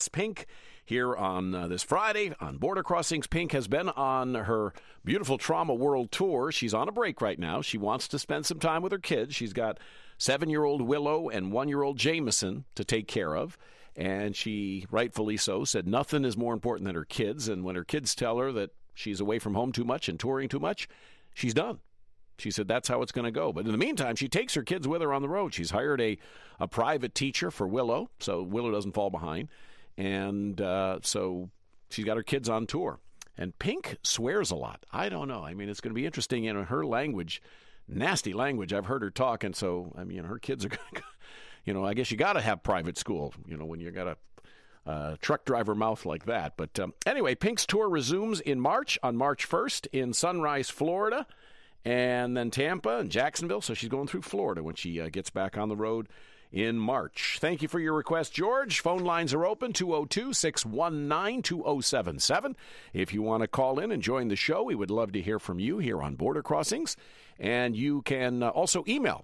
Pink here on this Friday on Border Crossings. Pink has been on her beautiful Trauma World Tour. She's on a break right now. She wants to spend some time with her kids. She's got 7-year-old Willow and 1-year-old Jameson to take care of. And she, rightfully so, said nothing is more important than her kids. And when her kids tell her that she's away from home too much and touring too much, she's done. She said that's how it's going to go. But in the meantime, she takes her kids with her on the road. She's hired a private teacher for Willow, so Willow doesn't fall behind. And so she's got her kids on tour. And Pink swears a lot. I don't know. I mean, it's going to be interesting in her language, nasty language. I've heard her talk, and so, I mean, her kids are going to, I guess you got to have private school, when you got a truck driver mouth like that. But anyway, Pink's tour resumes in March, on March 1st in Sunrise, Florida, and then Tampa and Jacksonville. So she's going through Florida when she gets back on the road in March. Thank you for your request, George. Phone lines are open, 202-619-2077. If you want to call in and join the show, we would love to hear from you here on Border Crossings. And you can also email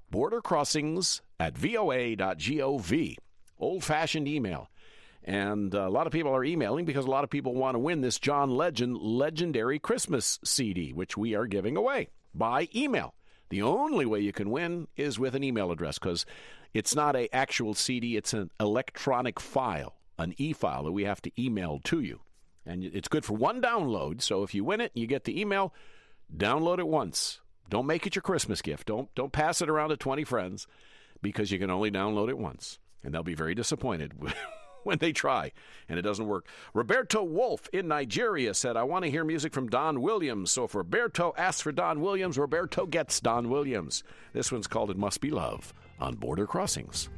bordercrossings@voa.gov. Old-fashioned email. And a lot of people are emailing because a lot of people want to win this John Legend Legendary Christmas CD, which we are giving away by email. The only way you can win is with an email address, because it's not an actual CD. It's an electronic file, an e-file that we have to email to you. And it's good for one download. So if you win it, you get the email, download it once. Don't make it your Christmas gift. Don't pass it around to 20 friends, because you can only download it once. And they'll be very disappointed when they try and it doesn't work. Roberto Wolf in Nigeria said, I want to hear music from Don Williams. So if Roberto asks for Don Williams, Roberto gets Don Williams. This one's called It Must Be Love on Border Crossings.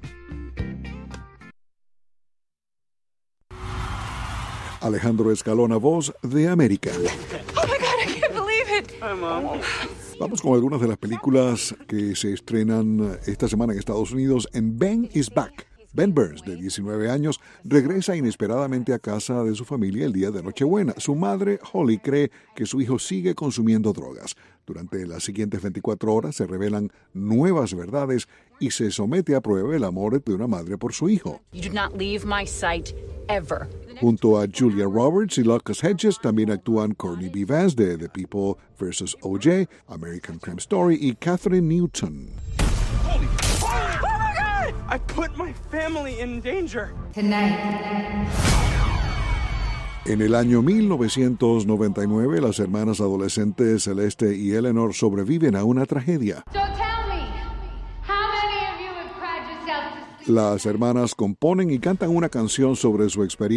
Alejandro Escalona, voz de América. Oh my God, I can't believe it. Hi, Mom. Vamos con algunas de las películas que se estrenan esta semana en Estados Unidos. En Ben is Back. Ben Burns, de 19 años, regresa inesperadamente a casa de su familia el día de Nochebuena. Su madre, Holly, cree que su hijo sigue consumiendo drogas. Durante las siguientes 24 horas se revelan nuevas verdades y se somete a prueba el amor de una madre por su hijo. You do not leave my sight ever. Junto a Julia Roberts y Lucas Hedges también actúan Courtney B. Vance de The People vs. O.J., American Crime Story y Catherine Newton. I put my family in danger. En el año 1999, las hermanas adolescentes Celeste y Eleanor sobreviven a una tragedia. So tell me, how many of you have cried yourself to sleep? Las hermanas componen y cantan una canción sobre su experiencia